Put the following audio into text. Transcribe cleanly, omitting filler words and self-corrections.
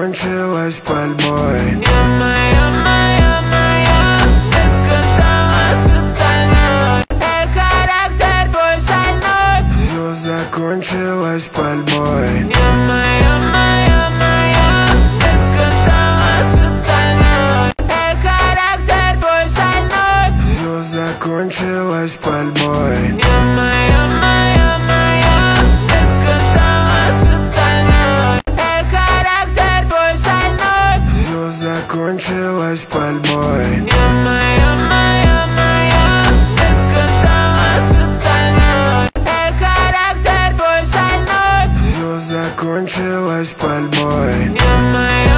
закончилась пальмой. Моя, так осталась остальной. Характер твой шальной. Все закончилось пальмой. Моя, так осталась остальной. Характер твой шальной. Все закончилось пальмой. Моя, так осталась остальной. Характер твой шальной. Все закончилось пальмой. Моя, так осталась остальной. Характер твой шальной. Все закончилось пальмой. Моя